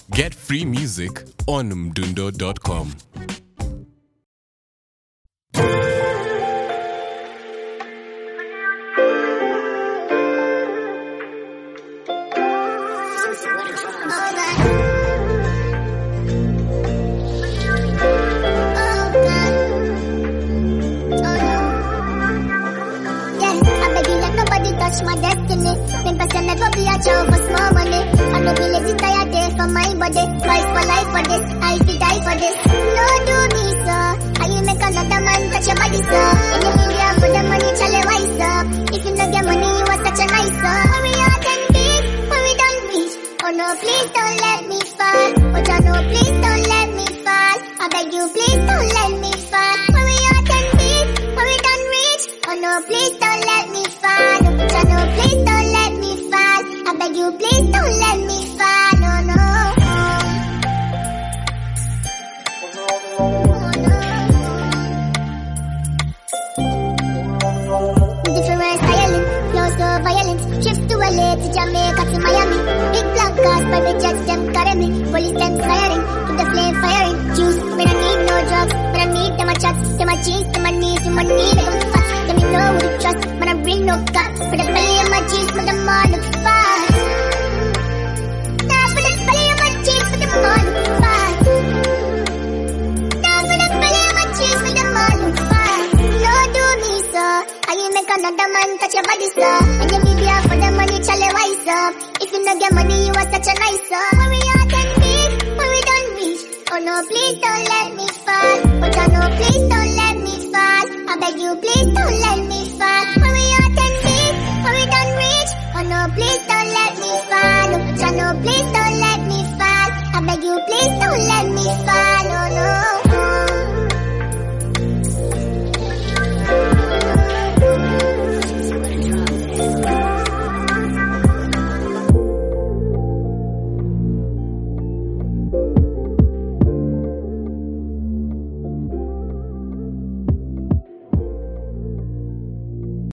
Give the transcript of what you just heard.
Get free music on mdundo.com. My destiny, think I can never be a child for small money. I know be lazy tired day for my body. Fight for life for this, I could die for this. No do me sir, I you make another man touch your body sir. In the media for the money, chale wise up. If you don't get money, you are such a nice sir. When we are 10 feet, when we don't reach. Oh no, please don't let me fall. Oh no, please don't let me fall. I beg you, please don't let me fall. When we are 10 feet, when we don't reach. Oh no, please don't let me fall. No, please don't let me fall. I beg you, please don't let me fall. No, no. Different styling, flows so violent. Trips to LA, to Jamaica, to Miami. Big black cars, private jets, them carry me. Police them firing, keep the flame firing. Juice, when I need no drugs, when I need them a chat, them a cheese, them a knees, them a need them fat. Let me know with the trust, when I bring no guts. For the belly of my jeans, for them all look fast. Now for the belly of my jeans, for them all look fast. Now for the belly of my jeans, for them all look fast. No do me sir, I you make another man touch your body sir. And you need ya for the money, chale wise up. If you don't get money, you are such a nice sir. When we are 10 feet, when we don't reach. Oh no, please don't let